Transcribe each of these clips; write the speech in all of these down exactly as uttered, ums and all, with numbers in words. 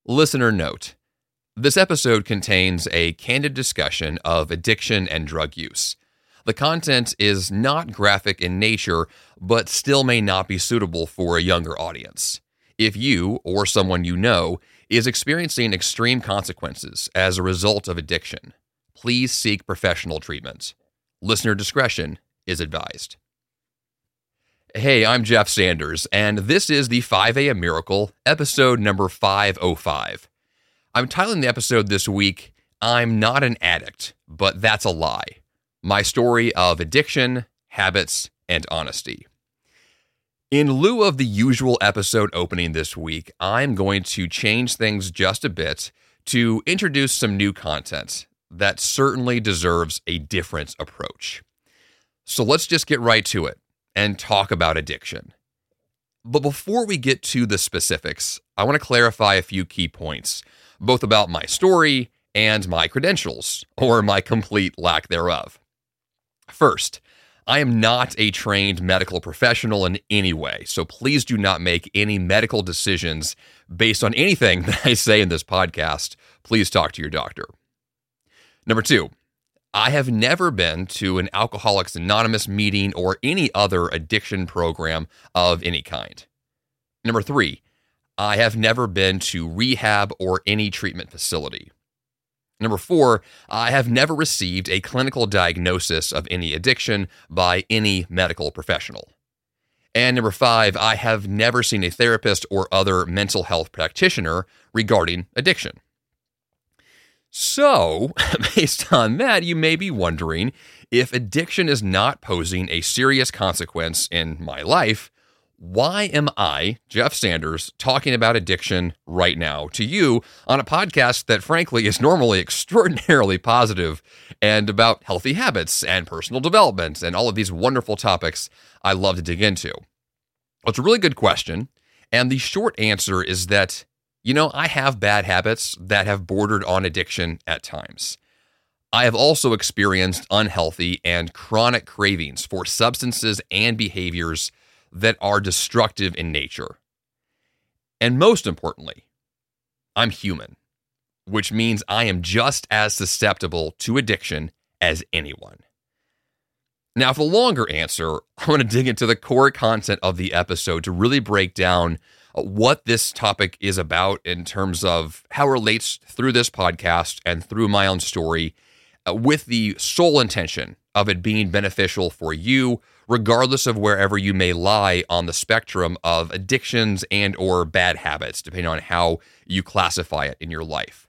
Listener note: this episode contains a candid discussion of addiction and drug use. The content is not graphic in nature, but still may not be suitable for a younger audience. If you, or someone you know, is experiencing extreme consequences as a result of addiction, please seek professional treatment. Listener discretion is advised. Hey, I'm Jeff Sanders, and this is the five a.m. Miracle, episode number five oh five. I'm titling the episode this week, I'm Not an Addict, but That's a Lie. My story of addiction, habits, and honesty. In lieu of the usual episode opening this week, I'm going to change things just a bit to introduce some new content that certainly deserves a different approach. So let's just get right to it and talk about addiction. But before we get to the specifics, I want to clarify a few key points, both about my story and my credentials, or my complete lack thereof. First, I am not a trained medical professional in any way, so please do not make any medical decisions based on anything that I say in this podcast. Please talk to your doctor. Number two, I have never been to an Alcoholics Anonymous meeting or any other addiction program of any kind. Number three, I have never been to rehab or any treatment facility. Number four, I have never received a clinical diagnosis of any addiction by any medical professional. And number five, I have never seen a therapist or other mental health practitioner regarding addiction. So, based on that, you may be wondering, if addiction is not posing a serious consequence in my life, why am I, Jeff Sanders, talking about addiction right now to you on a podcast that frankly is normally extraordinarily positive and about healthy habits and personal development and all of these wonderful topics I love to dig into? Well, it's a really good question, and the short answer is that You know, I have bad habits that have bordered on addiction at times. I have also experienced unhealthy and chronic cravings for substances and behaviors that are destructive in nature. And most importantly, I'm human, which means I am just as susceptible to addiction as anyone. Now, for the longer answer, I want to dig into the core content of the episode to really break down what this topic is about in terms of how it relates through this podcast and through my own story, uh, with the sole intention of it being beneficial for you, regardless of wherever you may lie on the spectrum of addictions and or bad habits, depending on how you classify it in your life.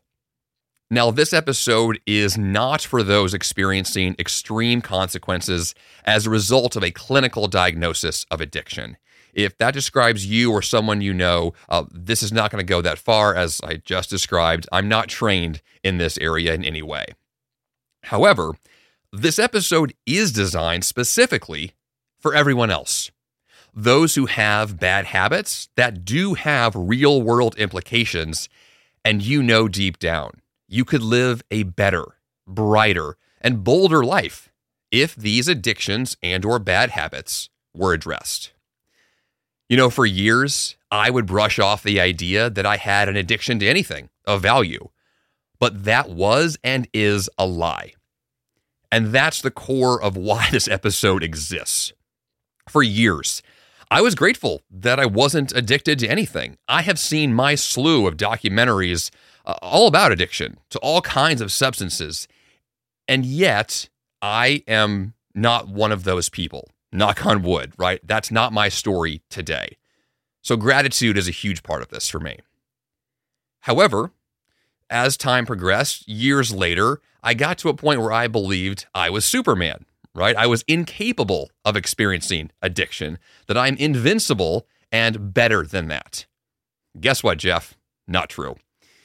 Now, this episode is not for those experiencing extreme consequences as a result of a clinical diagnosis of addiction. If that describes you or someone you know, uh, this is not going to go that far. As I just described, I'm not trained in this area in any way. However, this episode is designed specifically for everyone else. Those who have bad habits that do have real-world implications, and you know deep down, you could live a better, brighter, and bolder life if these addictions and or bad habits were addressed. You know, for years, I would brush off the idea that I had an addiction to anything of value, but that was and is a lie. And that's the core of why this episode exists. For years, I was grateful that I wasn't addicted to anything. I have seen my slew of documentaries uh, all about addiction to all kinds of substances, and yet I am not one of those people. Knock on wood, right? That's not my story today. So gratitude is a huge part of this for me. However, as time progressed, years later, I got to a point where I believed I was Superman, right? I was incapable of experiencing addiction, that I'm invincible and better than that. Guess what, Jeff? Not true.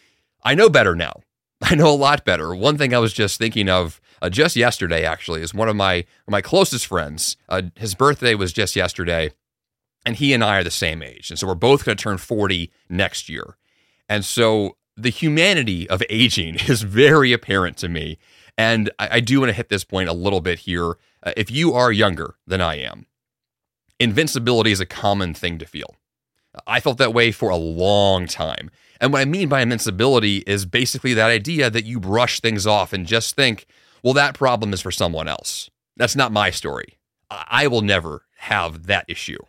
I know better now. I know a lot better. One thing I was just thinking of uh, just yesterday, actually, is one of my my closest friends. Uh, his birthday was just yesterday, and he and I are the same age. And so we're both going to turn forty next year. And so the humanity of aging is very apparent to me. And I, I do want to hit this point a little bit here. Uh, if you are younger than I am, invincibility is a common thing to feel. I felt that way for a long time. And what I mean by invincibility is basically that idea that you brush things off and just think, well, that problem is for someone else. That's not my story. I will never have that issue.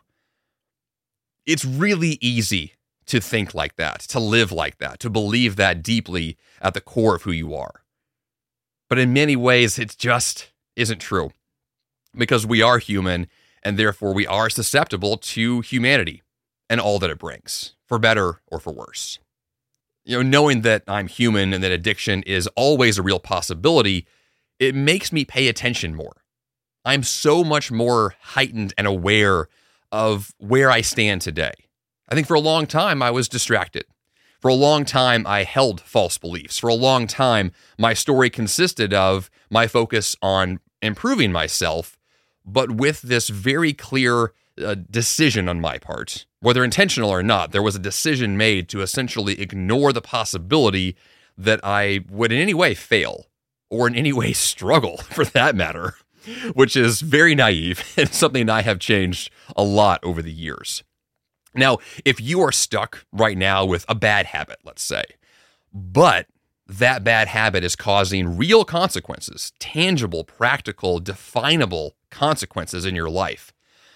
It's really easy to think like that, to live like that, to believe that deeply at the core of who you are. But in many ways, it just isn't true, because we are human, and therefore we are susceptible to humanity and all that it brings, for better or for worse. You know, knowing that I'm human and that addiction is always a real possibility, it makes me pay attention more. I'm so much more heightened and aware of where I stand today. I think for a long time, I was distracted. For a long time, I held false beliefs. For a long time, my story consisted of my focus on improving myself, but with this very clear uh, decision on my part, whether intentional or not. There was a decision made to essentially ignore the possibility that I would in any way fail, or in any way struggle, for that matter, which is very naive and something I have changed a lot over the years. Now, if you are stuck right now with a bad habit, let's say, but that bad habit is causing real consequences, tangible, practical, definable consequences in your life,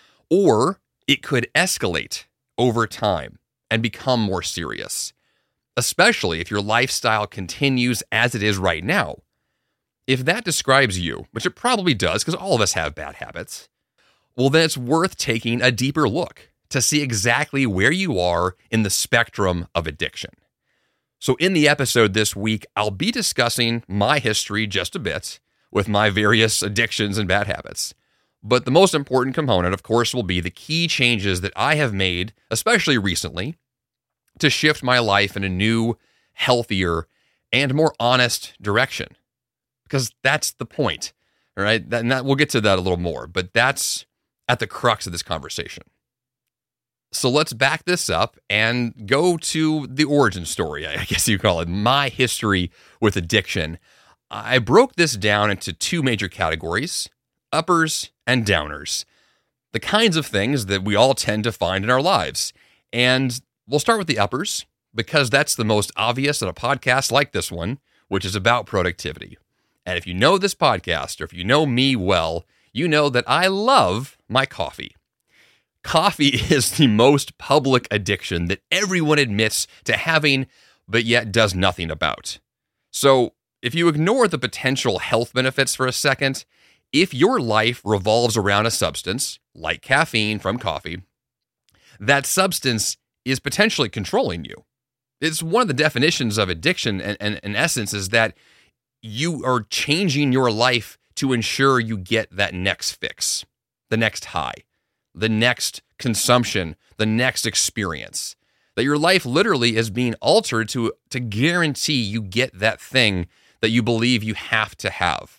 or it could escalate over time and become more serious, especially if your lifestyle continues as it is right now. If that describes you, which it probably does, because all of us have bad habits, well, then it's worth taking a deeper look to see exactly where you are in the spectrum of addiction. So in the episode this week, I'll be discussing my history just a bit with my various addictions and bad habits. But the most important component, of course, will be the key changes that I have made, especially recently, to shift my life in a new, healthier, and more honest direction. Because that's the point, all right? And that, we'll get to that a little more, but that's at the crux of this conversation. So let's back this up and go to the origin story, I guess you call it, my history with addiction. I broke this down into two major categories, uppers and downers, the kinds of things that we all tend to find in our lives. And we'll start with the uppers, because that's the most obvious in a podcast like this one, which is about productivity. And if you know this podcast, or if you know me well, you know that I love my coffee. Coffee is the most public addiction that everyone admits to having, but yet does nothing about. So if you ignore the potential health benefits for a second, if your life revolves around a substance, like caffeine from coffee, that substance is potentially controlling you. It's one of the definitions of addiction, and, and in essence, is that you are changing your life to ensure you get that next fix, the next high, the next consumption, the next experience. That your life literally is being altered to, to guarantee you get that thing that you believe you have to have.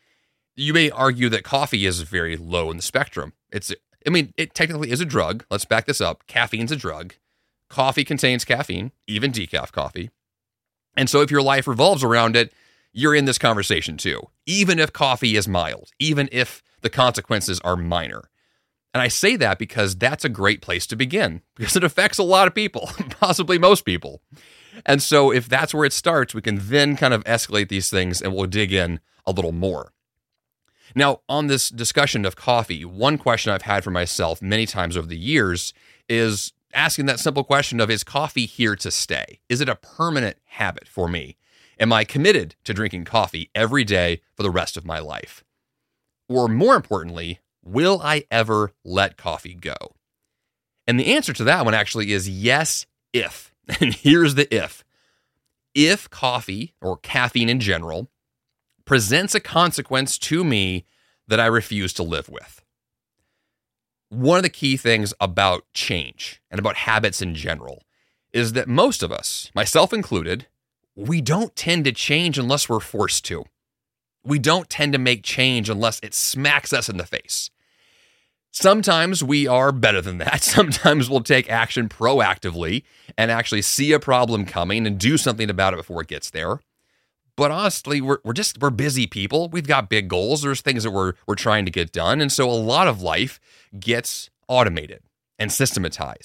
You may argue that coffee is very low in the spectrum. It's, I mean, it technically is a drug. Let's back this up. Caffeine's a drug. Coffee contains caffeine, even decaf coffee. And so if your life revolves around it, you're in this conversation too, even if coffee is mild, even if the consequences are minor. And I say that because that's a great place to begin, because it affects a lot of people, possibly most people. And so if that's where it starts, we can then kind of escalate these things, and we'll dig in a little more. Now, on this discussion of coffee, one question I've had for myself many times over the years is asking that simple question of, is coffee here to stay? Is it a permanent habit for me? Am I committed to drinking coffee every day for the rest of my life? Or more importantly, will I ever let coffee go? And the answer to that one actually is yes, if. And here's the if. If coffee, or caffeine in general, presents a consequence to me that I refuse to live with. One of the key things about change and about habits in general is that most of us, myself included, we don't tend to change unless we're forced to. We don't tend to make change unless it smacks us in the face. Sometimes we are better than that. Sometimes we'll take action proactively and actually see a problem coming and do something about it before it gets there. But honestly, we're we're just we're busy people. We've got big goals. There's things that we're we're trying to get done, and so a lot of life gets automated and systematized.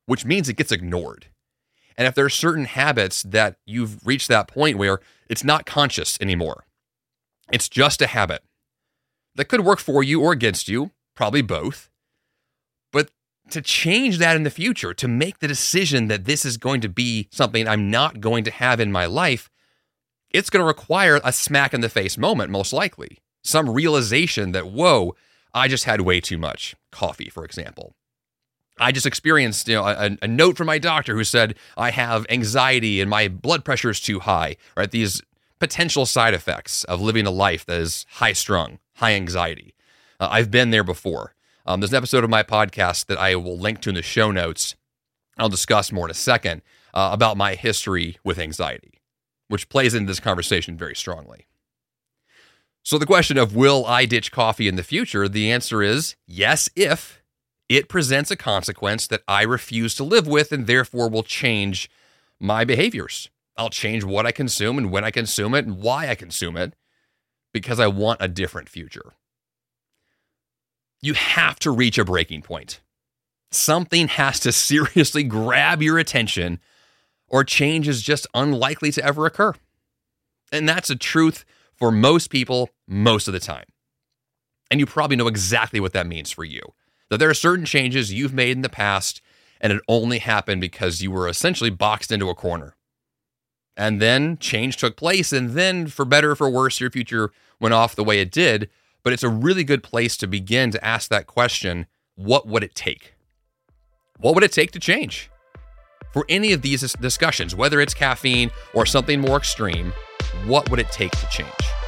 which means it gets ignored. And if there are certain habits that you've reached that point where it's not conscious anymore, it's just a habit that could work for you or against you, probably both. But to change that in the future, to make the decision that this is going to be something I'm not going to have in my life, it's going to require a smack in the face moment, most likely. Some realization that, whoa, I just had way too much coffee, for example. I just experienced, you know, a, a note from my doctor who said I have anxiety and my blood pressure is too high, right? These potential side effects of living a life that is high strung, high anxiety. Uh, I've been there before. Um, there's an episode of my podcast that I will link to in the show notes. I'll discuss more in a second uh, about my history with anxiety, which plays into this conversation very strongly. So the question of will I ditch coffee in the future? The answer is yes, if it presents a consequence that I refuse to live with and therefore will change my behaviors. I'll change what I consume and when I consume it and why I consume it because I want a different future. You have to reach a breaking point. Something has to seriously grab your attention or change is just unlikely to ever occur. And that's a truth for most people most of the time. And you probably know exactly what that means for you. That there are certain changes you've made in the past, and it only happened because you were essentially boxed into a corner. And then change took place, and then for better or for worse, your future went off the way it did. But it's a really good place to begin to ask that question, what would it take? What would it take to change? For any of these discussions, whether it's caffeine or something more extreme, what would it take to change?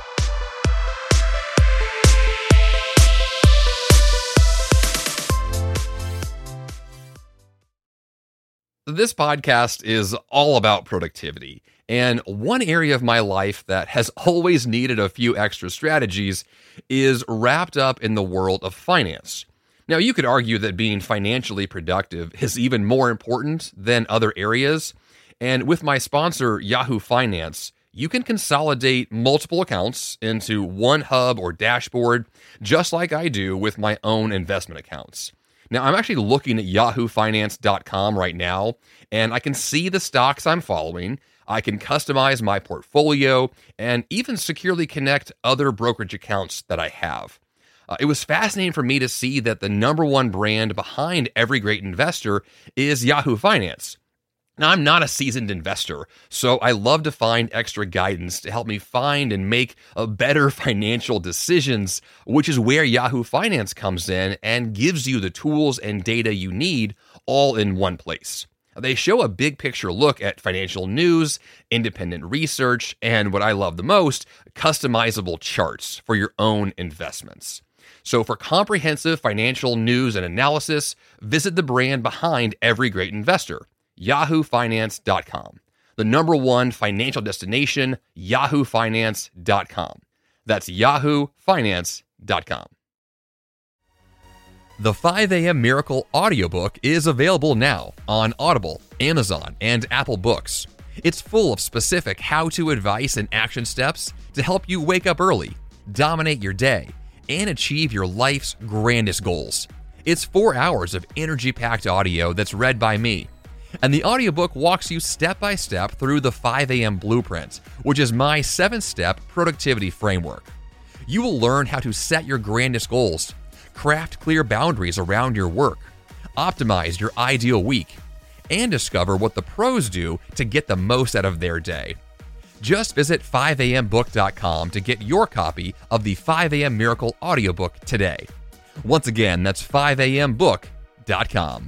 This podcast is all about productivity, and one area of my life that has always needed a few extra strategies is wrapped up in the world of finance. Now, you could argue that being financially productive is even more important than other areas, and with my sponsor, Yahoo Finance, you can consolidate multiple accounts into one hub or dashboard, just like I do with my own investment accounts. Now, I'm actually looking at yahoo finance dot com right now, and I can see the stocks I'm following. I can customize my portfolio and even securely connect other brokerage accounts that I have. Uh, it was fascinating for me to see that the number one brand behind every great investor is Yahoo Finance. Now, I'm not a seasoned investor, so I love to find extra guidance to help me find and make a better financial decisions, which is where Yahoo Finance comes in and gives you the tools and data you need all in one place. They show a big picture look at financial news, independent research, and what I love the most, customizable charts for your own investments. So for comprehensive financial news and analysis, visit the brand behind every great investor. yahoo finance dot com. The number one financial destination, yahoo finance dot com. That's yahoo finance dot com. The five a.m. Miracle audiobook is available now on Audible, Amazon, and Apple Books. It's full of specific how-to advice and action steps to help you wake up early, dominate your day, and achieve your life's grandest goals. It's four hours of energy-packed audio that's read by me. And the audiobook walks you step by step through the five a.m. Blueprint, which is my seven-step productivity framework. You will learn how to set your grandest goals, craft clear boundaries around your work, optimize your ideal week, and discover what the pros do to get the most out of their day. Just visit five a m book dot com to get your copy of the five a.m. Miracle audiobook today. Once again, that's five a m book dot com.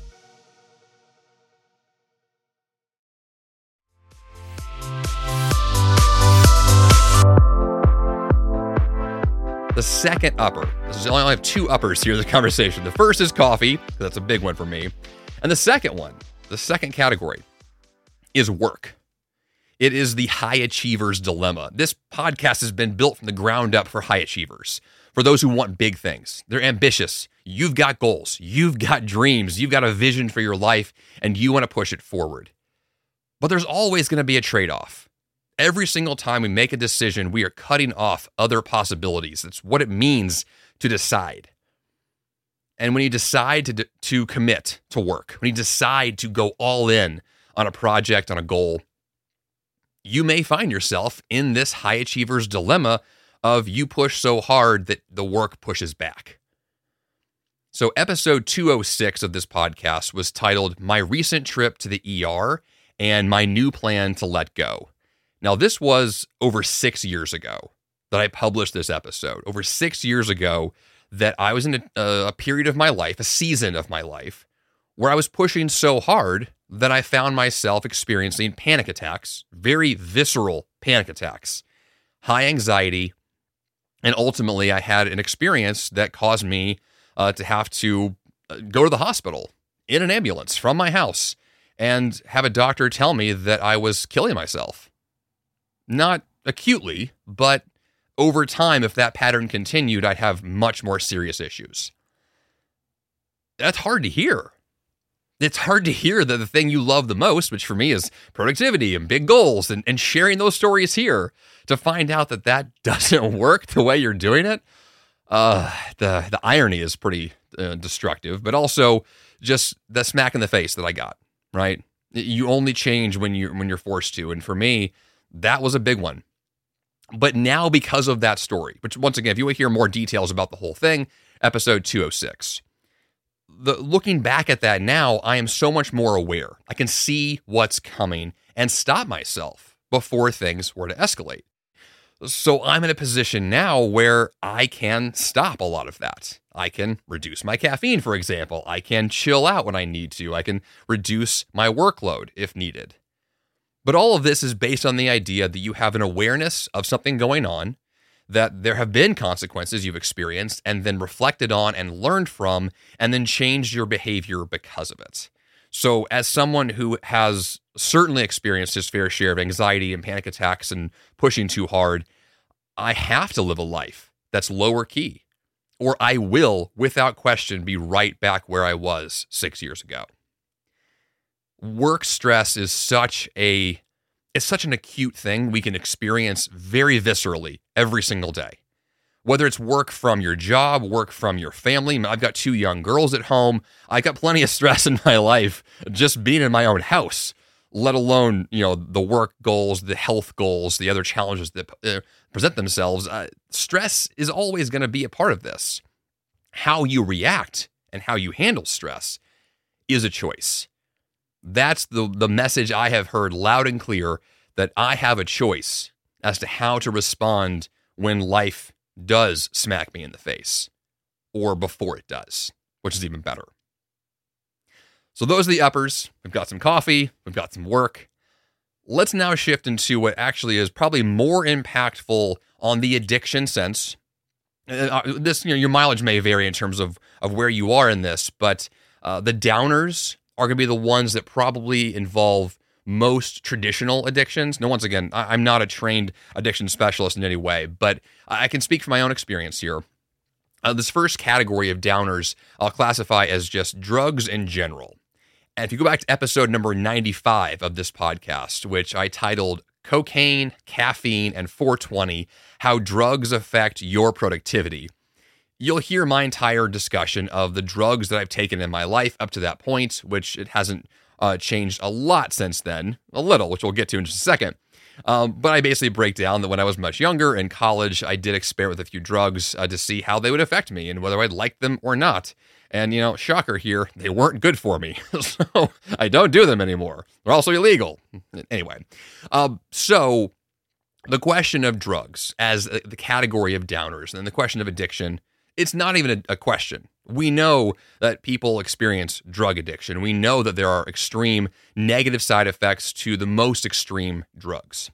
The second upper, this is, I only have two uppers here in the conversation. The first is coffee, that's a big one for me. And the second one, the second category, is work. It is the high achiever's dilemma. This podcast has been built from the ground up for high achievers, for those who want big things. They're ambitious. You've got goals. You've got dreams. You've got a vision for your life, and you want to push it forward. But there's always going to be a trade-off. Every single time we make a decision, we are cutting off other possibilities. That's what it means to decide. And when you decide to, to commit to work, when you decide to go all in on a project, on a goal, you may find yourself in this high achiever's dilemma of you push so hard that the work pushes back. So episode two oh six of this podcast was titled My Recent Trip to the E R and My New Plan to Let Go. Now, this was over six years ago that I published this episode. Over six years ago that I was in a, a period of my life, a season of my life, where I was pushing so hard that I found myself experiencing panic attacks, very visceral panic attacks, high anxiety, and ultimately I had an experience that caused me uh, to have to go to the hospital in an ambulance from my house and have a doctor tell me that I was killing myself. Not acutely, but over time, if that pattern continued, I'd have much more serious issues. That's hard to hear. It's hard to hear that the thing you love the most, which for me is productivity and big goals and, and sharing those stories here, to find out that that doesn't work the way you're doing it. Uh, the, the irony is pretty uh, destructive, but also just the smack in the face that I got, right? You only change when you when you're forced to. And for me, that was a big one. But now, because of that story, which once again, if you want to hear more details about the whole thing, episode two oh six. The, looking back at that now, I am so much more aware. I can see what's coming and stop myself before things were to escalate. So I'm in a position now where I can stop a lot of that. I can reduce my caffeine, for example. I can chill out when I need to. I can reduce my workload if needed. But all of this is based on the idea that you have an awareness of something going on, that there have been consequences you've experienced and then reflected on and learned from, and then changed your behavior because of it. So as someone who has certainly experienced his fair share of anxiety and panic attacks and pushing too hard, I have to live a life that's lower key, or I will, without question, be right back where I was six years ago. Work stress is such a it's such an acute thing we can experience very viscerally every single day. Whether it's work from your job, work from your family. I've got two young girls at home. I got plenty of stress in my life just being in my own house, let alone, you know, the work goals, the health goals, the other challenges that uh, present themselves. Uh, stress is always going to be a part of this. How you react and how you handle stress is a choice. That's the, the message I have heard loud and clear, that I have a choice as to how to respond when life does smack me in the face, or before it does, which is even better. So those are the uppers. We've got some coffee. We've got some work. Let's now shift into what actually is probably more impactful on the addiction sense. Uh, this, you know, your mileage may vary in terms of, of where you are in this, but uh, the downers are going to be the ones that probably involve most traditional addictions. Now, once again, I'm not a trained addiction specialist in any way, but I can speak from my own experience here. Uh, this first category of downers I'll classify as just drugs in general. And if you go back to episode number ninety-five of this podcast, which I titled Cocaine, Caffeine, and four twenty, How Drugs Affect Your Productivity, you'll hear my entire discussion of the drugs that I've taken in my life up to that point, which it hasn't uh, changed a lot since then, a little, which we'll get to in just a second. Um, but I basically break down that when I was much younger in college, I did experiment with a few drugs uh, to see how they would affect me and whether I'd like them or not. And, you know, shocker here, they weren't good for me. So I don't do them anymore. They're also illegal. Anyway, um, so the question of drugs as the category of downers and the question of addiction, it's not even a, a question. We know that people experience drug addiction. We know that there are extreme negative side effects to the most extreme drugs.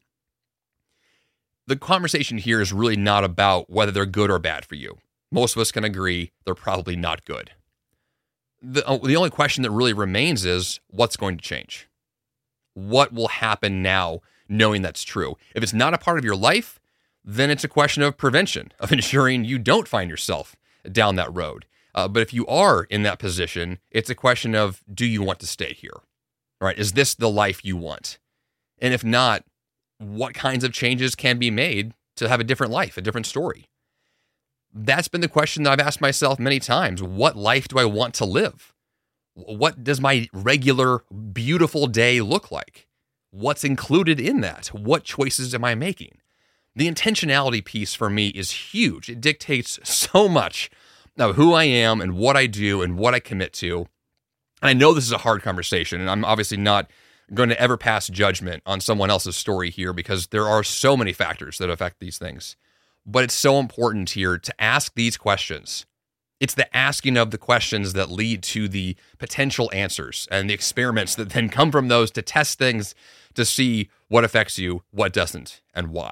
The conversation here is really not about whether they're good or bad for you. Most of us can agree they're probably not good. The, uh, the only question that really remains is what's going to change? What will happen now knowing that's true? If it's not a part of your life, then it's a question of prevention, of ensuring you don't find yourself down that road. Uh, but if you are in that position, it's a question of, do you want to stay here? All right, is this the life you want? And if not, what kinds of changes can be made to have a different life, a different story? that's been the question that I've asked myself many times. What life do I want to live? What does my regular, beautiful day look like? What's included in that? What choices am I making? The intentionality piece for me is huge. It dictates so much of who I am and what I do and what I commit to. And I know this is a hard conversation, and I'm obviously not going to ever pass judgment on someone else's story here because there are so many factors that affect these things. But it's so important here to ask these questions. It's the asking of the questions that lead to the potential answers and the experiments that then come from those to test things to see what affects you, what doesn't, and why.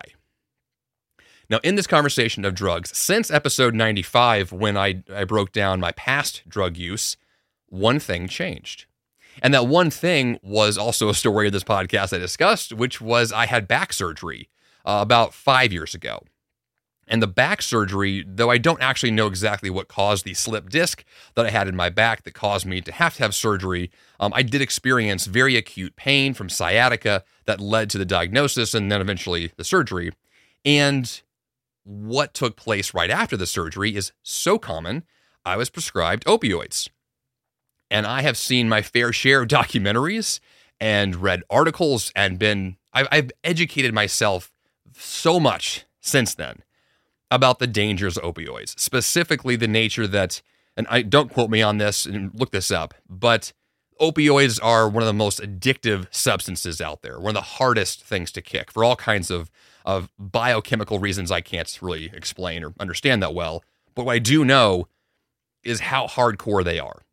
Now, in this conversation of drugs, since episode ninety-five, when I, I broke down my past drug use, one thing changed. And that one thing was also a story of this podcast I discussed, which was I had back surgery uh, about five years ago. And the back surgery, though I don't actually know exactly what caused the slip disc that I had in my back that caused me to have to have surgery, um, I did experience very acute pain from sciatica that led to the diagnosis and then eventually the surgery. And what took place right after the surgery is so common, I was prescribed opioids. And I have seen my fair share of documentaries and read articles and been, I've, I've educated myself so much since then about the dangers of opioids, specifically the nature that, and I don't quote me on this and look this up, but opioids are one of the most addictive substances out there, one of the hardest things to kick for all kinds of, of biochemical reasons I can't really explain or understand that well. But what I do know is how hardcore they are.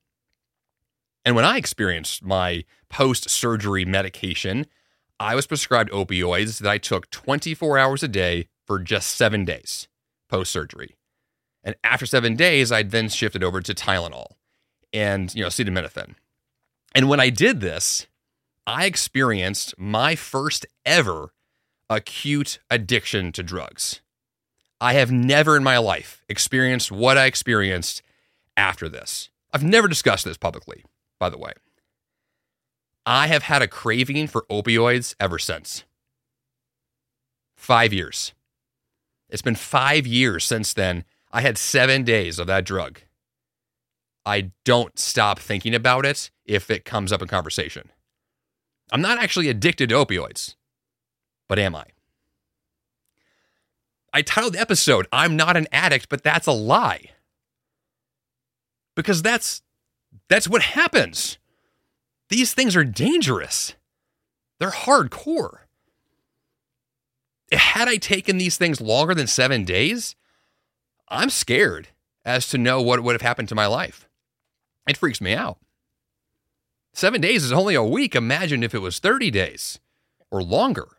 And when I experienced my post-surgery medication, I was prescribed opioids that I took twenty-four hours a day for just seven days post-surgery. And after seven days, I'd then shifted over to Tylenol and, you know, acetaminophen. And when I did this, I experienced my first ever acute addiction to drugs. I have never in my life experienced what I experienced after this. I've never discussed this publicly, by the way. I have had a craving for opioids ever since. Five years. It's been five years since then. I had seven days of that drug. I don't stop thinking about it if it comes up in conversation. I'm not actually addicted to opioids, but am I? I titled the episode, I'm not an addict, but that's a lie. Because that's that's what happens. These things are dangerous. They're hardcore. Had I taken these things longer than seven days, I'm scared as to know what would have happened to my life. It freaks me out. Seven days is only a week. Imagine if it was thirty days or longer.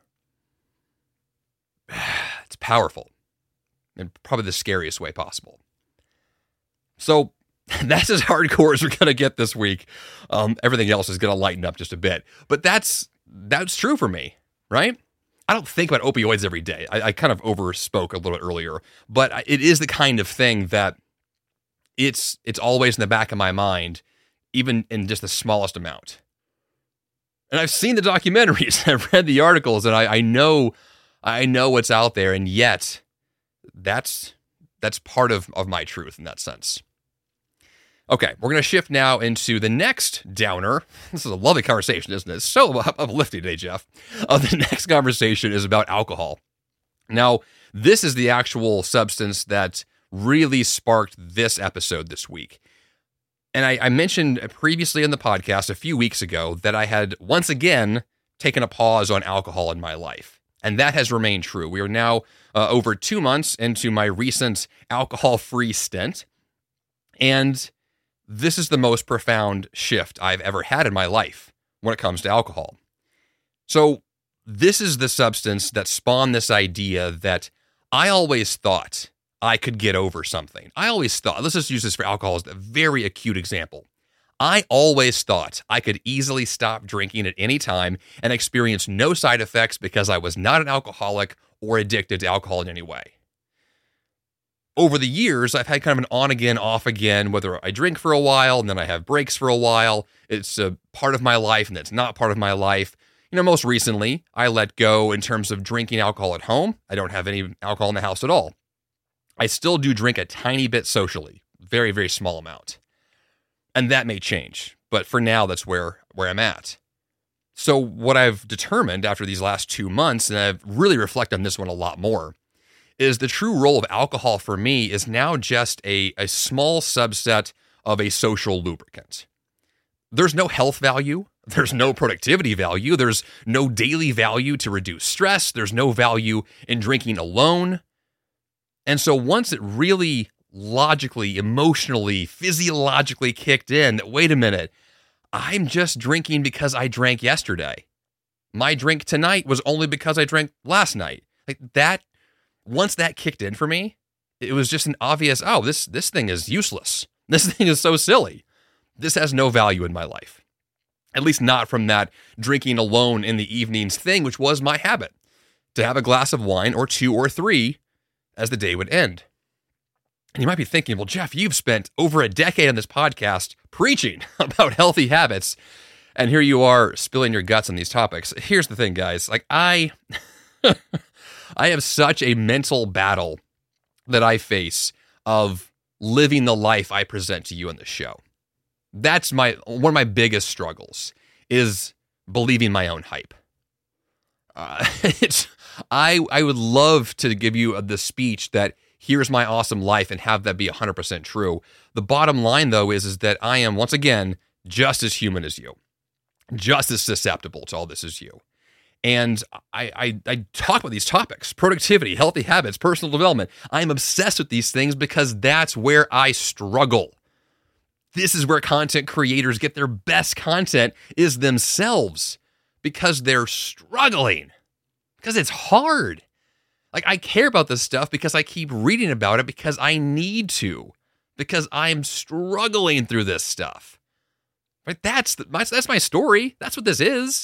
It's powerful in probably the scariest way possible. So that's as hardcore as we're going to get this week. Um, everything else is going to lighten up just a bit. But that's that's true for me, right? I don't think about opioids every day. I, I kind of overspoke a little bit earlier, but it is the kind of thing that it's it's always in the back of my mind, even in just the smallest amount. And I've seen the documentaries, I've read the articles, and I, I know I know what's out there, and yet that's that's part of, of my truth in that sense. Okay, we're going to shift now into the next downer. This is a lovely conversation, isn't it? It's so uplifting today, Jeff. Uh, the next conversation is about alcohol. Now, this is the actual substance that really sparked this episode this week. And I, I mentioned previously in the podcast a few weeks ago that I had once again taken a pause on alcohol in my life. And that has remained true. We are now uh, over two months into my recent alcohol-free stint. And this is the most profound shift I've ever had in my life when it comes to alcohol. So this is the substance that spawned this idea that I always thought I could get over something. I always thought, let's just use this for alcohol as a very acute example. I always thought I could easily stop drinking at any time and experience no side effects because I was not an alcoholic or addicted to alcohol in any way. Over the years, I've had kind of an on-again, off-again, whether I drink for a while and then I have breaks for a while. It's a part of my life and it's not part of my life. You know, most recently, I let go in terms of drinking alcohol at home. I don't have any alcohol in the house at all. I still do drink a tiny bit socially, very, very small amount. And that may change, but for now, that's where, where I'm at. So what I've determined after these last two months, and I've really reflected on this one a lot more, is the true role of alcohol for me is now just a, a small subset of a social lubricant. There's no health value. There's no productivity value. There's no daily value to reduce stress. There's no value in drinking alone. And so once it really logically, emotionally, physiologically kicked in that, wait a minute, I'm just drinking because I drank yesterday. My drink tonight was only because I drank last night. Like that, once that kicked in for me, it was just an obvious, oh, this this thing is useless. This thing is so silly. This has no value in my life. At least not from that drinking alone in the evenings thing, which was my habit, to have a glass of wine or two or three as the day would end. And you might be thinking, well, Jeff, you've spent over a decade on this podcast preaching about healthy habits, and here you are spilling your guts on these topics. Here's the thing, guys. Like I, I have such a mental battle that I face of living the life I present to you on the show. That's my one of my biggest struggles is believing my own hype. Uh, it's I I would love to give you the speech that here's my awesome life and have that be one hundred percent true. The bottom line, though, is, is that I am, once again, just as human as you, just as susceptible to all this as you. And I, I, I talk about these topics, productivity, healthy habits, personal development. I'm obsessed with these things because that's where I struggle. This is where content creators get their best content is themselves because they're struggling, because it's hard. Like, I care about this stuff because I keep reading about it because I need to, because I'm struggling through this stuff. Right? That's the, my, that's my story. That's what this is.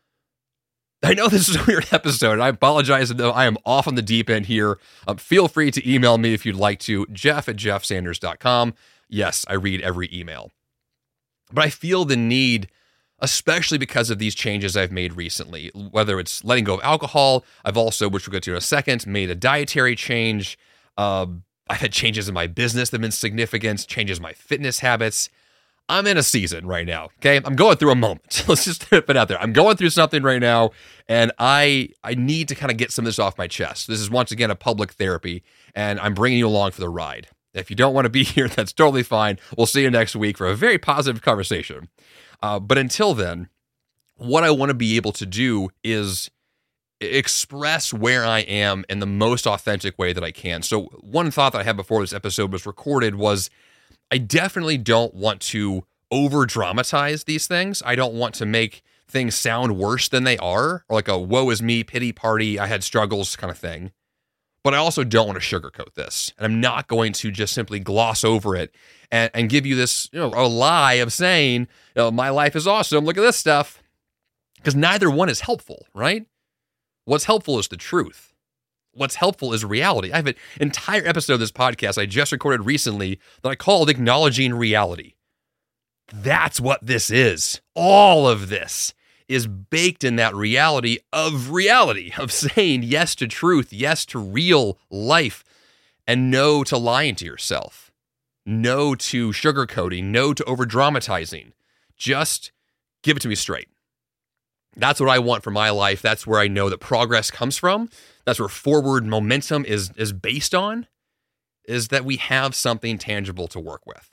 I know this is a weird episode, and I apologize if I am off on the deep end here. Um, feel free to email me if you'd like to, jeff at jeff sanders dot com. Yes, I read every email. But I feel the need, especially because of these changes I've made recently, whether it's letting go of alcohol, I've also, which we'll get to in a second, made a dietary change. Uh, I've had changes in my business that have been significant, changes in my fitness habits. I'm in a season right now, okay? I'm going through a moment. Let's just put it out there. I'm going through something right now, and I I need to kind of get some of this off my chest. This is, once again, a public therapy, and I'm bringing you along for the ride. If you don't want to be here, that's totally fine. We'll see you next week for a very positive conversation. Uh, but until then, what I want to be able to do is express where I am in the most authentic way that I can. So one thought that I had before this episode was recorded was I definitely don't want to over-dramatize these things. I don't want to make things sound worse than they are, or like a woe is me, pity party, I had struggles kind of thing. But I also don't want to sugarcoat this. And I'm not going to just simply gloss over it and, and give you this, you know, a lie of saying, you know, my life is awesome, look at this stuff. Because neither one is helpful, right? What's helpful is the truth. What's helpful is reality. I have an entire episode of this podcast I just recorded recently that I called Acknowledging Reality. That's what this is. All of this is baked in that reality of reality, of saying yes to truth, yes to real life, and no to lying to yourself, no to sugarcoating, no to over-dramatizing. Just give it to me straight. That's what I want for my life. That's where I know that progress comes from. That's where forward momentum is, is based on, is that we have something tangible to work with.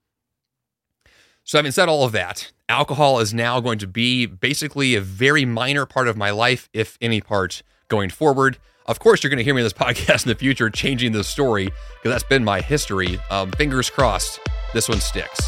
So having said all of that, alcohol is now going to be basically a very minor part of my life, if any part, going forward. Of course, you're going to hear me in this podcast in the future changing the story, because that's been my history. Um, fingers crossed, this one sticks.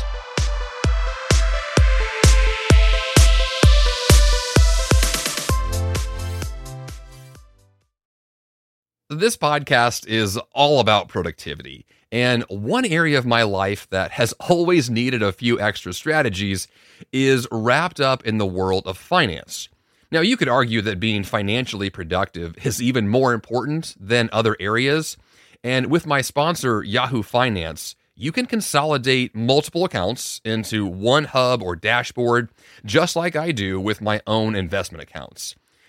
This podcast is all about productivity. And one area of my life that has always needed a few extra strategies is wrapped up in the world of finance. Now, you could argue that being financially productive is even more important than other areas. And with my sponsor, Yahoo Finance, you can consolidate multiple accounts into one hub or dashboard, just like I do with my own investment accounts.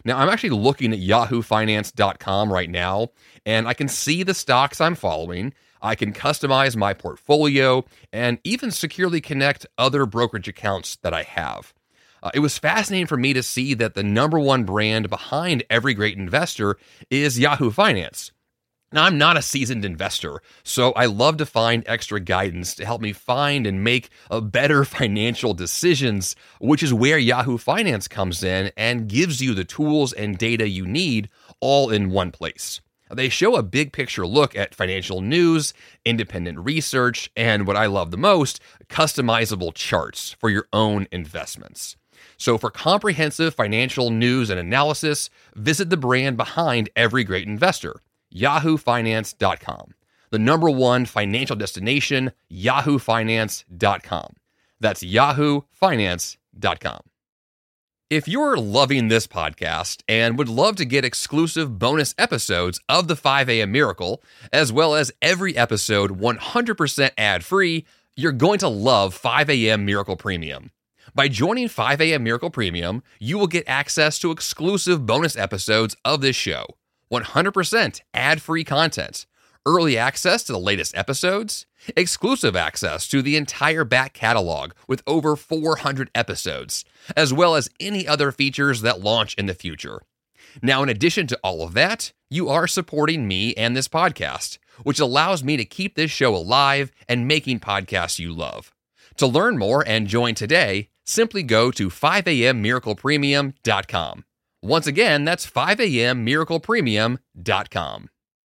Now, I'm actually looking at yahoo finance dot com right now, and I can see the stocks I'm following. I can customize my portfolio and even securely connect other brokerage accounts that I have. Uh, it was fascinating for me to see that the number one brand behind every great investor is Yahoo Finance. Now, I'm not a seasoned investor, so I love to find extra guidance to help me find and make a better financial decisions, which is where Yahoo Finance comes in and gives you the tools and data you need all in one place. They show a big picture look at financial news, independent research, and what I love the most, customizable charts for your own investments. So for comprehensive financial news and analysis, visit the brand behind every great investor, yahoo finance dot com. The number one financial destination, yahoo finance dot com. That's yahoo finance dot com. If you're loving this podcast and would love to get exclusive bonus episodes of the five a.m. Miracle, as well as every episode one hundred percent ad-free, you're going to love five a.m. Miracle Premium. By joining five a.m. Miracle Premium, you will get access to exclusive bonus episodes of this show, one hundred percent ad-free content, early access to the latest episodes, exclusive access to the entire back catalog with over four hundred episodes, as well as any other features that launch in the future. Now, in addition to all of that, you are supporting me and this podcast, which allows me to keep this show alive and making podcasts you love. To learn more and join today, simply go to five a m miracle premium dot com. Once again, that's five a m miracle premium dot com.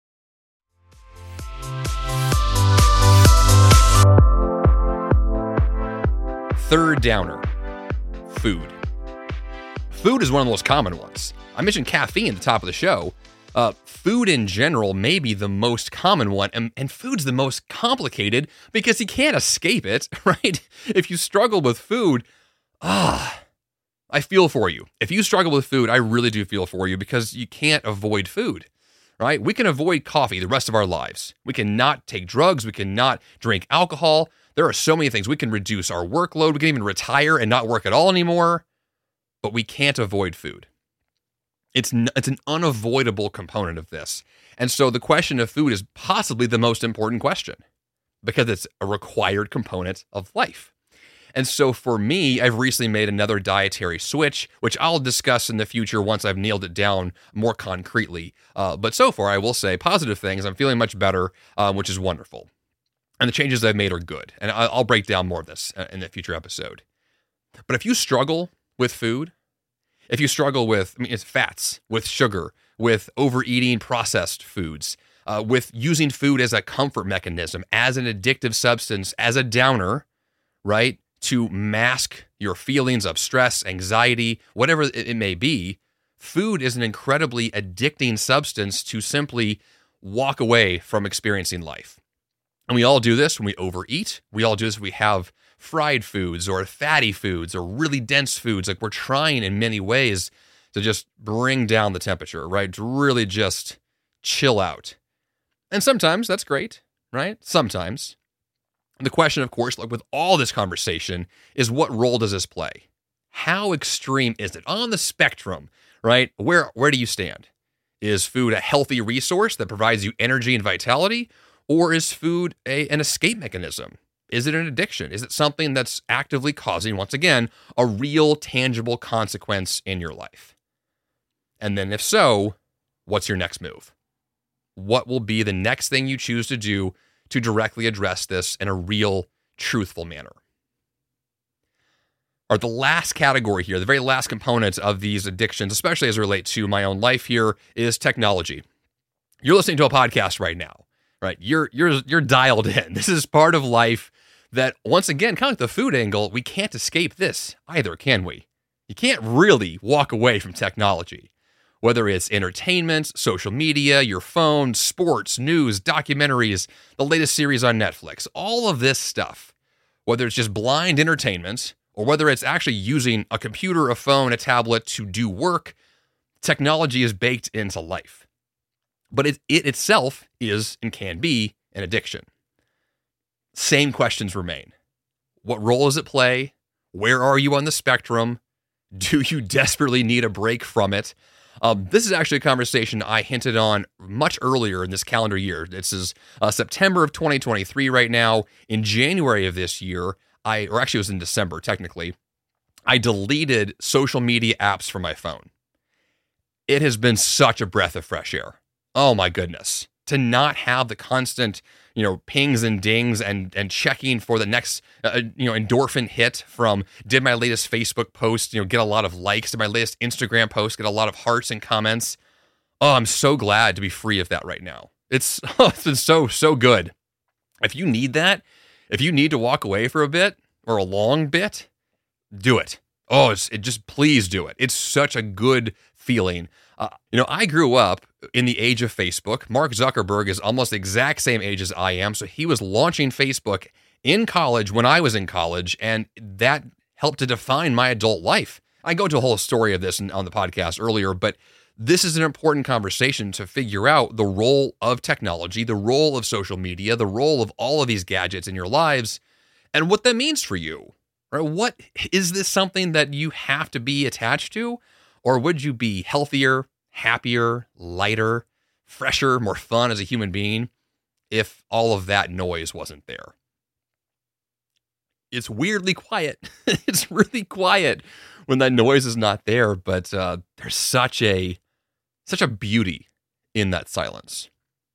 Third downer, food. Food is one of the most common ones. I mentioned caffeine at the top of the show. Uh, food in general may be the most common one, and, and food's the most complicated because you can't escape it, right? If you struggle with food, ah, I feel for you. If you struggle with food, I really do feel for you because you can't avoid food, right? We can avoid coffee the rest of our lives. We cannot take drugs. We cannot drink alcohol. There are so many things. We can reduce our workload. We can even retire and not work at all anymore, but we can't avoid food. It's n- it's an unavoidable component of this. And so the question of food is possibly the most important question because it's a required component of life. And so for me, I've recently made another dietary switch, which I'll discuss in the future once I've nailed it down more concretely. Uh, but so far, I will say positive things. I'm feeling much better, um, which is wonderful. And the changes I've made are good. And I'll break down more of this in the future episode. But if you struggle with food, if you struggle with I mean, it's fats, with sugar, with overeating processed foods, uh, with using food as a comfort mechanism, as an addictive substance, as a downer, right, to mask your feelings of stress, anxiety, whatever it may be, food is an incredibly addicting substance to simply walk away from experiencing life. And we all do this when we overeat. We all do this when we have fried foods or fatty foods or really dense foods. Like we're trying in many ways to just bring down the temperature, right? To really just chill out. And sometimes that's great, right? Sometimes. The question, of course, like with all this conversation, is what role does this play? How extreme is it? On the spectrum, right? Where, where do you stand? Is food a healthy resource that provides you energy and vitality? Or is food a, an escape mechanism? Is it an addiction? Is it something that's actively causing, once again, a real tangible consequence in your life? And then if so, what's your next move? What will be the next thing you choose to do to directly address this in a real, truthful manner? Or the last category here, the very last component of these addictions, especially as it relates to my own life here, is technology. You're listening to a podcast right now, right? You're you're you're dialed in. This is part of life that, once again, kind of like the food angle, we can't escape this either, can we? You can't really walk away from technology. Whether it's entertainment, social media, your phone, sports, news, documentaries, the latest series on Netflix, all of this stuff, whether it's just blind entertainment or whether it's actually using a computer, a phone, a tablet to do work, technology is baked into life. But it, it itself is and can be an addiction. Same questions remain. What role does it play? Where are you on the spectrum? Do you desperately need a break from it? Um, this is actually a conversation I hinted on much earlier in this calendar year. This is uh, September of twenty twenty-three right now. In January of this year, I, or actually it was in December technically, I deleted social media apps from my phone. It has been such a breath of fresh air. Oh my goodness. To not have the constant, you know, pings and dings and and checking for the next, uh, you know, endorphin hit from, did my latest Facebook post, you know, get a lot of likes? Did my latest Instagram post get a lot of hearts and comments? Oh, I'm so glad to be free of that right now. It's, oh, it's been so, so good. If you need that, if you need to walk away for a bit or a long bit, do it. Oh, it's, it just, please do it. It's such a good feeling. Uh, you know, I grew up in the age of Facebook. Mark Zuckerberg is almost the exact same age as I am. So he was launching Facebook in college when I was in college, and that helped to define my adult life. I go into a whole story of this on the podcast earlier, but this is an important conversation to figure out the role of technology, the role of social media, the role of all of these gadgets in your lives, and what that means for you. Right? What is this something that you have to be attached to? Or would you be healthier, happier, lighter, fresher, more fun as a human being if all of that noise wasn't there? It's weirdly quiet. It's really quiet when that noise is not there, but uh, there's such a such a beauty in that silence.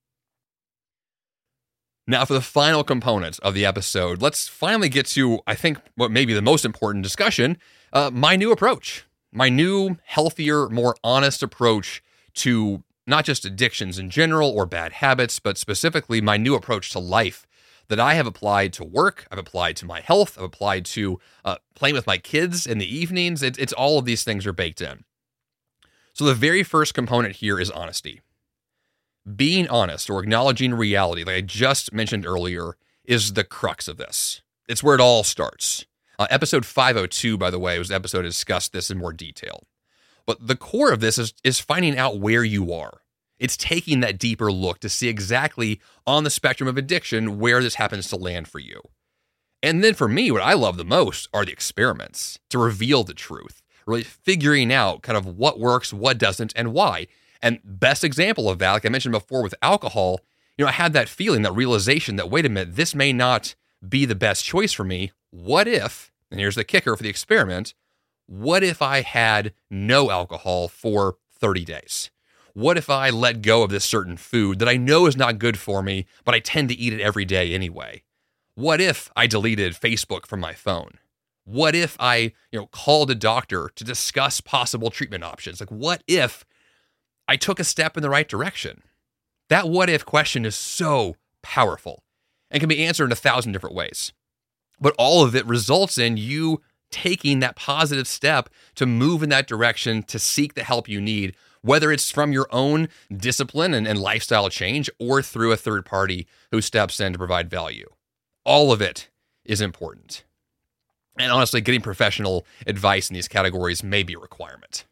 Now, for the final component of the episode, let's finally get to, I think, what may be the most important discussion, uh, my new approach. My new, healthier, more honest approach to not just addictions in general or bad habits, but specifically my new approach to life that I have applied to work, I've applied to my health, I've applied to uh, playing with my kids in the evenings. It, it's all of these things are baked in. So the very first component here is honesty. Being honest or acknowledging reality, like I just mentioned earlier, is the crux of this. It's where it all starts. Uh, episode five oh two, by the way, was the episode that discussed this in more detail. But the core of this is, is finding out where you are. It's taking that deeper look to see exactly on the spectrum of addiction where this happens to land for you. And then for me, what I love the most are the experiments to reveal the truth, really figuring out kind of what works, what doesn't, and why. And best example of that, like I mentioned before with alcohol, you know, I had that feeling, that realization that, wait a minute, this may not be the best choice for me. What if, and here's the kicker for the experiment, what if I had no alcohol for thirty days? What if I let go of this certain food that I know is not good for me, but I tend to eat it every day anyway? What if I deleted Facebook from my phone? What if I, you know, called a doctor to discuss possible treatment options? Like, what if I took a step in the right direction? That what if question is so powerful and can be answered in a thousand different ways. But all of it results in you taking that positive step to move in that direction, to seek the help you need, whether it's from your own discipline and, and lifestyle change or through a third party who steps in to provide value. All of it is important. And honestly, getting professional advice in these categories may be a requirement.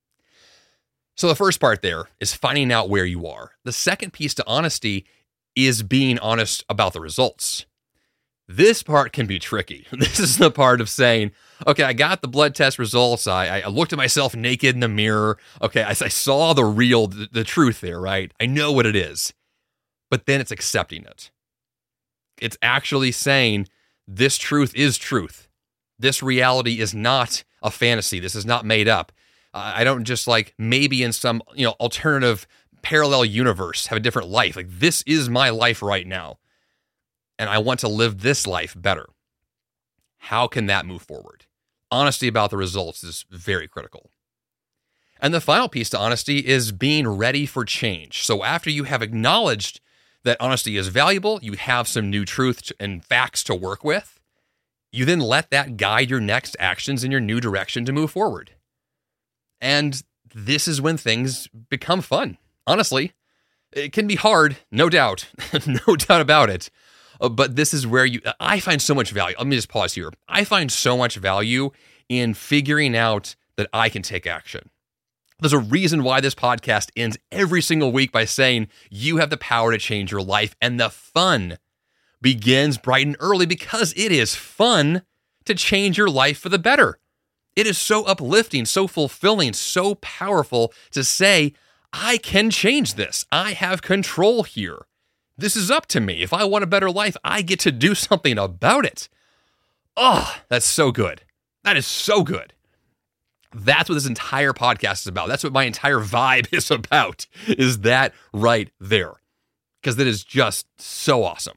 So the first part there is finding out where you are. The second piece to honesty is being honest about the results. This part can be tricky. This is the part of saying, okay, I got the blood test results. I, I looked at myself naked in the mirror. Okay, I, I saw the real, the, the truth there, right? I know what it is. But then it's accepting it. It's actually saying, this truth is truth. This reality is not a fantasy. This is not made up. Uh, I don't just like maybe in some, you know, alternative parallel universe have a different life. Like, this is my life right now. And I want to live this life better. How can that move forward? Honesty about the results is very critical. And the final piece to honesty is being ready for change. So after you have acknowledged that honesty is valuable, you have some new truth and facts to work with, you then let that guide your next actions in your new direction to move forward. And this is when things become fun. Honestly, it can be hard, no doubt, no doubt about it. Uh, but this is where you, I find so much value. Let me just pause here. I find so much value in figuring out that I can take action. There's a reason why this podcast ends every single week by saying you have the power to change your life, and the fun begins bright and early because it is fun to change your life for the better. It is so uplifting, so fulfilling, so powerful to say, I can change this. I have control here. This is up to me. If I want a better life, I get to do something about it. Oh, that's so good. That is so good. That's what this entire podcast is about. That's what my entire vibe is about, is that right there. Because that is just so awesome.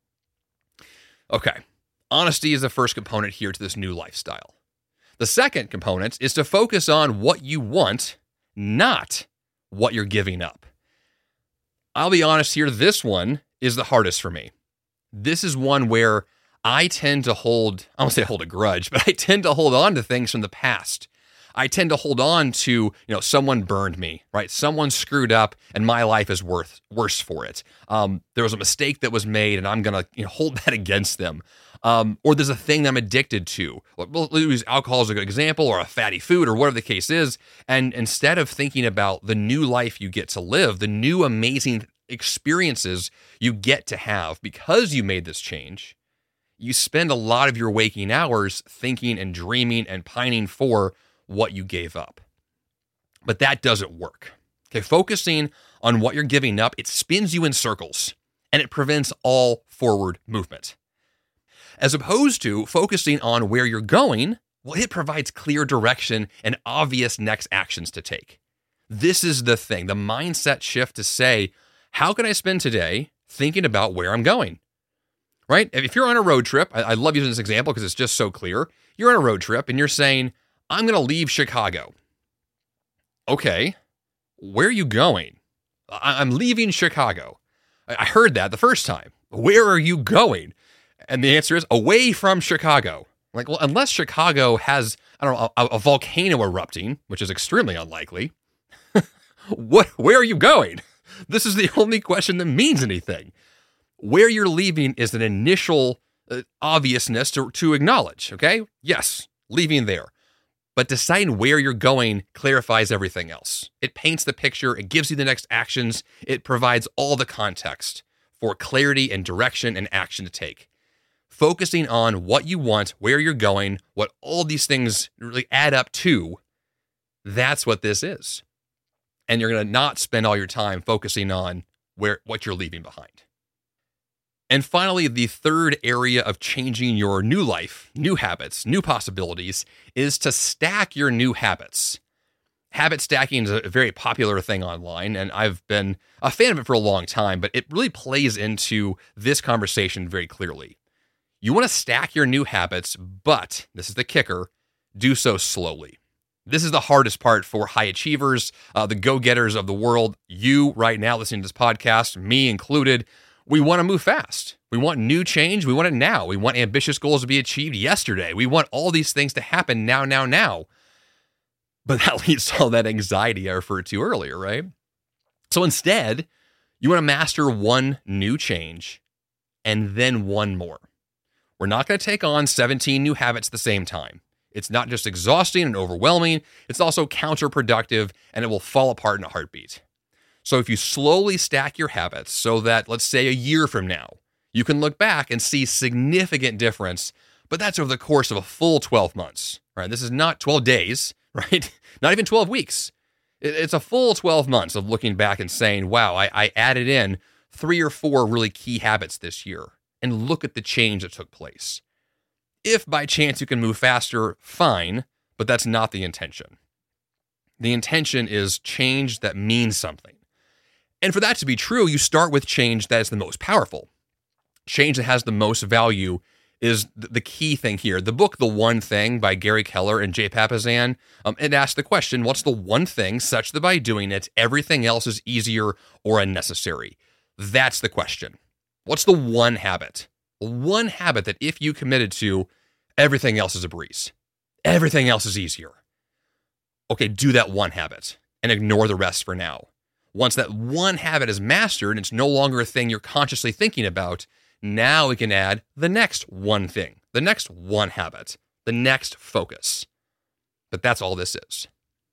Okay, honesty is the first component here to this new lifestyle. The second component is to focus on what you want, not what you're giving up. I'll be honest here, this one is the hardest for me. This is one where I tend to hold, I won't say hold a grudge, but I tend to hold on to things from the past. I tend to hold on to, you know, someone burned me, right? Someone screwed up and my life is worth worse for it. Um, there was a mistake that was made and I'm going to you know, hold that against them. Um, or there's a thing that I'm addicted to. We'll use alcohol as a good example, or a fatty food, or whatever the case is. And instead of thinking about the new life you get to live, the new amazing experiences you get to have because you made this change, you spend a lot of your waking hours thinking and dreaming and pining for what you gave up. But that doesn't work. Okay, focusing on what you're giving up, it spins you in circles and it prevents all forward movement. As opposed to focusing on where you're going, well, it provides clear direction and obvious next actions to take. This is the thing, the mindset shift to say, how can I spend today thinking about where I'm going? Right? If you're on a road trip, I, I love using this example because it's just so clear. You're on a road trip and you're saying, I'm going to leave Chicago. Okay, where are you going? I- I'm leaving Chicago. I-, I heard that the first time. Where are you going? And the answer is away from Chicago. Like, well, unless Chicago has, I don't know, a, a volcano erupting, which is extremely unlikely, what? Where are you going? This is the only question that means anything. Where you're leaving is an initial uh, obviousness to, to acknowledge, okay? Yes, leaving there. But deciding where you're going clarifies everything else. It paints the picture, it gives you the next actions, it provides all the context for clarity and direction and action to take. Focusing on what you want, where you're going, what all these things really add up to, that's what this is. And you're going to not spend all your time focusing on where what you're leaving behind. And finally, the third area of changing your new life, new habits, new possibilities, is to stack your new habits. Habit stacking is a very popular thing online, and I've been a fan of it for a long time, but it really plays into this conversation very clearly. You want to stack your new habits, but, this is the kicker, do so slowly. This is the hardest part for high achievers, uh, the go-getters of the world. You right now listening to this podcast, me included, we want to move fast. We want new change. We want it now. We want ambitious goals to be achieved yesterday. We want all these things to happen now, now, now. But that leads to all that anxiety I referred to earlier, right? So instead, you want to master one new change and then one more. We're not going to take on seventeen new habits at the same time. It's not just exhausting and overwhelming, it's also counterproductive, and it will fall apart in a heartbeat. So if you slowly stack your habits so that, let's say a year from now, you can look back and see significant difference, but that's over the course of a full twelve months, right? This is not twelve days, right? Not even twelve weeks. It's a full twelve months of looking back and saying, wow, I, I added in three or four really key habits this year, and look at the change that took place. If by chance you can move faster, fine, but that's not the intention. The intention is change that means something. And for that to be true, you start with change that is the most powerful. Change that has the most value is the key thing here. The book, The One Thing by Gary Keller and Jay Papasan, um, it asks the question, what's the one thing such that by doing it, everything else is easier or unnecessary? That's the question. What's the one habit? One habit that if you committed to, everything else is a breeze. Everything else is easier. Okay, do that one habit and ignore the rest for now. Once that one habit is mastered and it's no longer a thing you're consciously thinking about, now we can add the next one thing, the next one habit, the next focus. But that's all this is.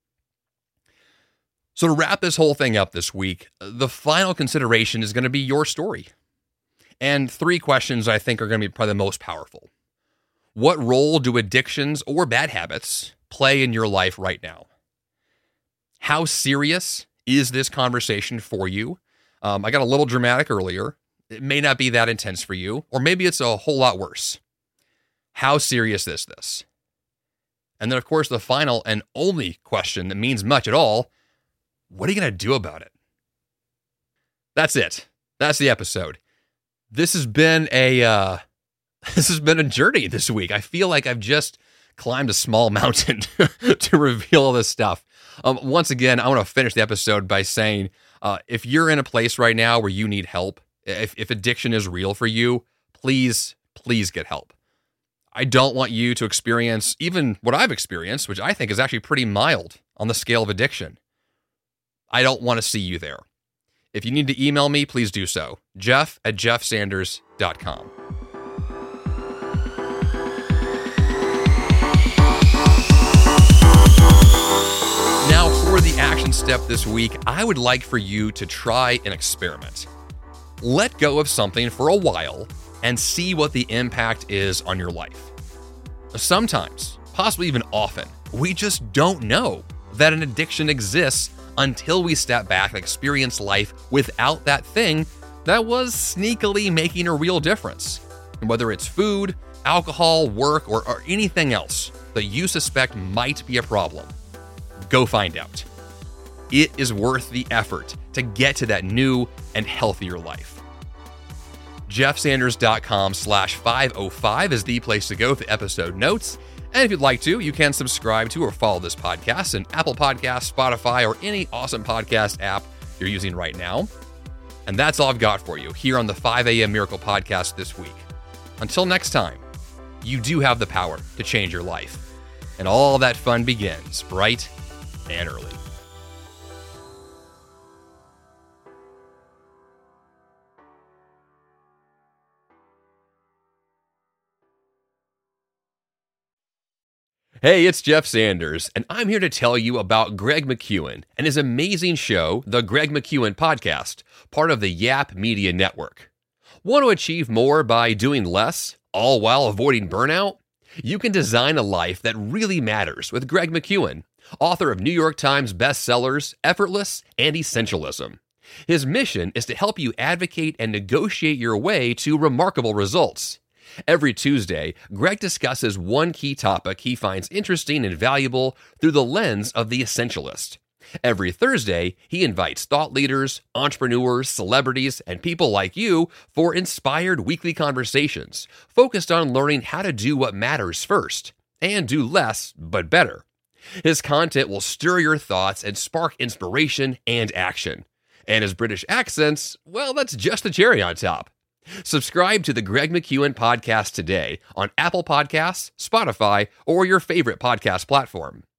So to wrap this whole thing up this week, the final consideration is going to be your story. And three questions I think are going to be probably the most powerful. What role do addictions or bad habits play in your life right now? How serious is this conversation for you? Um, I got a little dramatic earlier. It may not be that intense for you, or maybe it's a whole lot worse. How serious is this? And then, of course, the final and only question that means much at all, what are you going to do about it? That's it. That's the episode. This has been a uh, this has been a journey this week. I feel like I've just climbed a small mountain to reveal all this stuff. Um, once again, I want to finish the episode by saying, uh, if you're in a place right now where you need help, if, if addiction is real for you, please, please get help. I don't want you to experience even what I've experienced, which I think is actually pretty mild on the scale of addiction. I don't want to see you there. If you need to email me, please do so. Jeff at jeff sanders dot com. Now, for the action step this week, I would like for you to try an experiment. Let go of something for a while and see what the impact is on your life. Sometimes, possibly even often, we just don't know that an addiction exists until we step back and experience life without that thing that was sneakily making a real difference. And whether it's food, alcohol, work, or, or anything else that you suspect might be a problem, go find out. It is worth the effort to get to that new and healthier life. jeff sanders dot com slash five oh five is the place to go for episode notes. And if you'd like to, you can subscribe to or follow this podcast in Apple Podcasts, Spotify, or any awesome podcast app you're using right now. And that's all I've got for you here on the five a.m. Miracle Podcast this week. Until next time, you do have the power to change your life. And all that fun begins bright and early. Hey, it's Jeff Sanders, and I'm here to tell you about Greg McKeown and his amazing show, The Greg McKeown Podcast, part of the Yap Media Network. Want to achieve more by doing less, all while avoiding burnout? You can design a life that really matters with Greg McKeown, author of New York Times bestsellers, Effortless and Essentialism. His mission is to help you advocate and negotiate your way to remarkable results. Every Tuesday, Greg discusses one key topic he finds interesting and valuable through the lens of the essentialist. Every Thursday, he invites thought leaders, entrepreneurs, celebrities, and people like you for inspired weekly conversations focused on learning how to do what matters first and do less but better. His content will stir your thoughts and spark inspiration and action. And his British accents, well, that's just the cherry on top. Subscribe to the Greg McKeown Podcast today on Apple Podcasts, Spotify, or your favorite podcast platform.